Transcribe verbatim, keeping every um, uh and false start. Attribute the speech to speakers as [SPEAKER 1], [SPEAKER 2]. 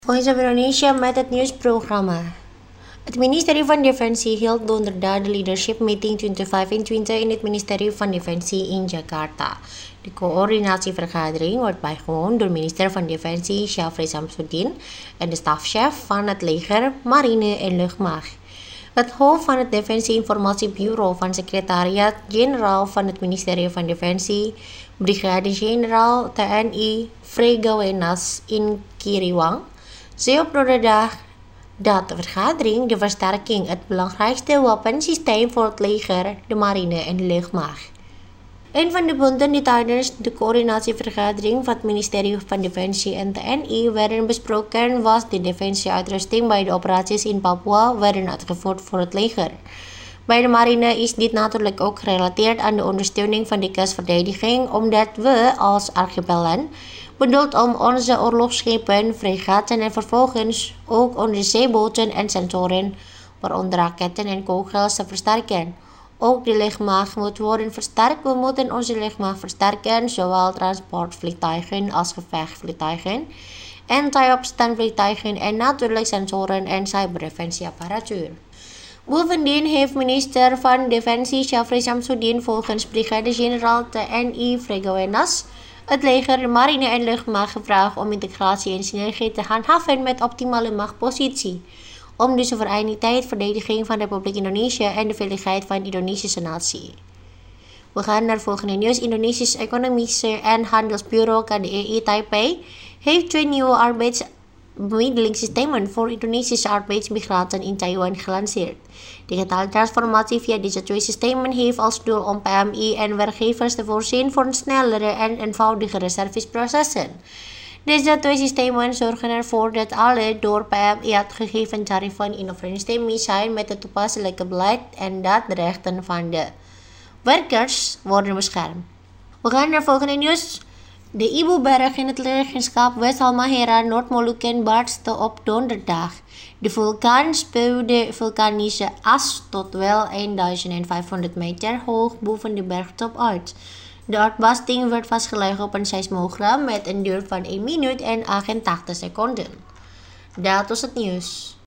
[SPEAKER 1] Voice of Indonesia met het nieuwsprogramma. Het ministerie van Defensie hield donderdag de leadership meeting twintig vijfentwintig in het ministerie van Defensie in Jakarta. De coördinatievergadering wordt bijgewoond door minister van Defensie Syafri Samsudin en de stafchef van het leger, marine en luchtmacht. Het hoofd van het Defensie Informatiebureau van Secretariat-Generaal van het ministerie van Defensie, Brigade-Generaal T N I Vrego Wenas in Kiriwang, zei op donderdag dat de vergadering de versterking het belangrijkste wapensysteem voor het leger, de marine en de luchtmacht. Een van de punten die tijdens de coördinatievergadering van het ministerie van Defensie en T N I werden besproken was de defensieuitrusting bij de operaties in Papua werden uitgevoerd voor het leger. Bij de marine is dit natuurlijk ook gerelateerd aan de ondersteuning van de kustverdediging, omdat we als archipelen, bedoeld om onze oorlogsschepen, fregatten en vervolgens ook onderzeeboten en sensoren, waaronder raketten en kogels, te versterken. Ook de luchtmacht moet worden versterkt. We moeten onze luchtmacht versterken, zowel transportvliegtuigen als gevechtsvliegtuigen, anti-opstandvliegtuigen en natuurlijk sensoren en cyberdefensieapparatuur. Bovendien heeft minister van Defensie Syafri Samsudin volgens Brigade-Generaal T N I Vrego Wenas het leger, de marine en luchtmacht gevraagd om integratie en synergie te handhaven met optimale machtpositie, om de soevereiniteit, verdediging van de Republiek Indonesië en de veiligheid van de Indonesische natie. We gaan naar volgende nieuws. Indonesisch Economische en Handelsbureau K D E I Taipei heeft twee nieuwe arbeidsbemiddelingssystemen voor Indonesische arbeidsmigranten in Taiwan gelanceerd. Digitale transformatie via deze twee systemen heeft als doel om P M I en werkgevers te voorzien voor snellere en eenvoudigere serviceprocessen. Deze twee systemen zorgen ervoor dat alle door P M I uitgegeven tarieven in overeenstemming zijn met het toepasselijke beleid en dat de rechten van de werkers worden beschermd. We gaan naar volgende nieuws. De Ibu-berg in het regentschap West-Halmahera, Noord-Molukken barstte op donderdag. De vulkaan spuwde vulkanische as tot wel vijftienhonderd meter hoog boven de bergtop uit. De uitbarsting werd vastgelegd op een seismogram met een duur van één minuut en achtentachtig seconden. Dat was het nieuws.